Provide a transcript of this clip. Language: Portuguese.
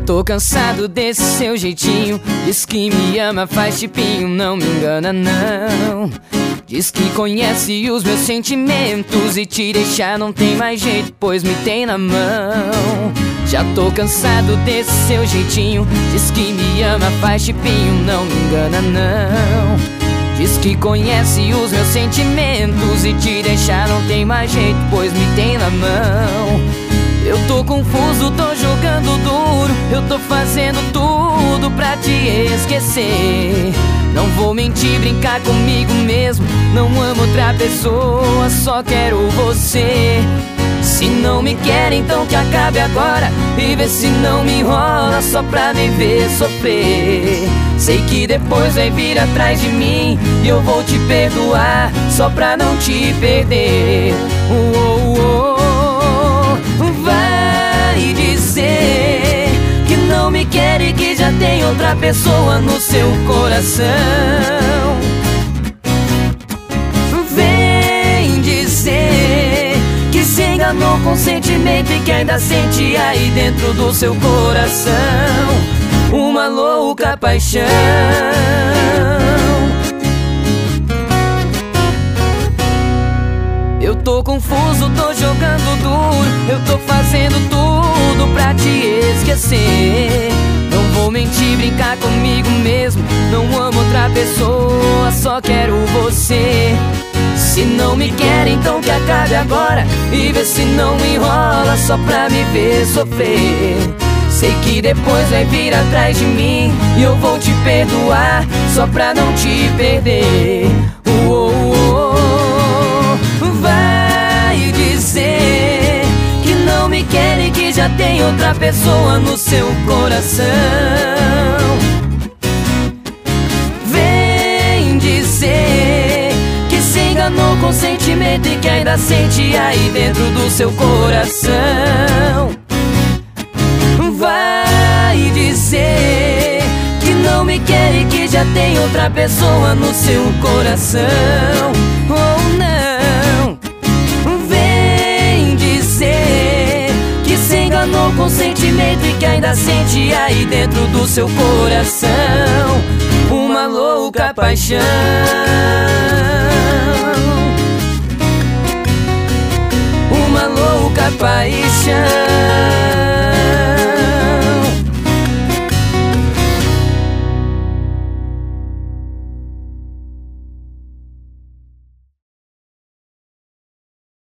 tô cansado desse seu jeitinho. Diz que me ama, faz tipinho, não me engana não. Diz que conhece os meus sentimentos e te deixar não tem mais jeito, pois me tem na mão. Já tô cansado desse seu jeitinho. Diz que me ama, faz tipinho, não me engana não. Diz que conhece os meus sentimentos e te deixar não tem mais jeito, pois me tem na mão. Eu tô confuso, tô jogando duro, eu tô fazendo tudo pra te esquecer. Não vou mentir, brincar comigo mesmo. Não amo outra pessoa, só quero você. Se não me quer, então que acabe agora. E vê se não me enrola só pra me ver sofrer. Sei que depois vai vir atrás de mim e eu vou te perdoar só pra não te perder. Vai dizer que não me quer e que já tem outra pessoa no seu coração. Vem dizer que se enganou com sentimento e que ainda sente aí dentro do seu coração uma louca paixão. Eu tô confuso, tô jogando duro, eu tô fazendo tudo pra te esquecer. Não vou mentir, brincar comigo mesmo. Não amo outra pessoa, só quero você. Se não me quer, então que acabe agora. E vê se não me enrola só pra me ver sofrer. Sei que depois vai vir atrás de mim e eu vou te perdoar só pra não te perder. Vai dizer que não me quer e que já tem outra pessoa no seu coração. Vem dizer que se enganou com sentimento e que ainda sente aí dentro do seu coração. Vai dizer que não me quer e que já tem outra pessoa no seu coração. Oh não. Vem dizer que se enganou com sentimento e que ainda sente aí dentro do seu coração uma louca paixão. Uma louca paixão.